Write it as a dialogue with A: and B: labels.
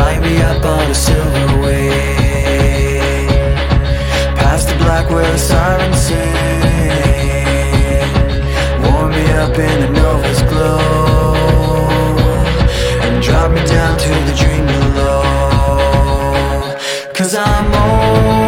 A: light me up on a silver wave, past the black where the sirens sing. Warm me up in a nova's glow, and drop me down to the dream below. 'Cause I'm old